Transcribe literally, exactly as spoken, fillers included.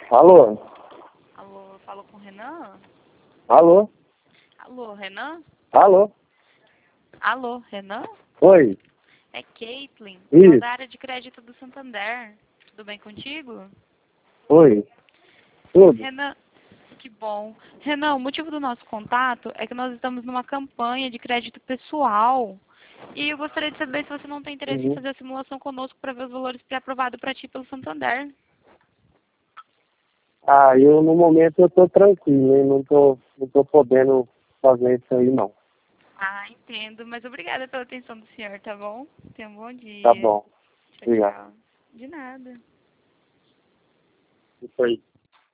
Alô? Alô, falo com o Renan? Alô? Alô, Renan? Alô? Alô, Renan? Oi? É Caitlin, Isso. da área de crédito do Santander. Tudo bem contigo? Oi? Tudo? Renan, que bom. Renan, o motivo do nosso contato é que nós estamos numa campanha de crédito pessoal. E eu gostaria de saber se você não tem interesse em Uhum. fazer a simulação conosco para ver os valores pré-aprovados para ti pelo Santander. Ah, eu no momento eu tô tranquilo, hein? Não tô, não tô podendo fazer isso aí não. Ah, entendo. Mas obrigada pela atenção do senhor, tá bom? Tenha um bom Tá dia. bom. Tchau, Obrigado. tchau. De nada. Isso aí.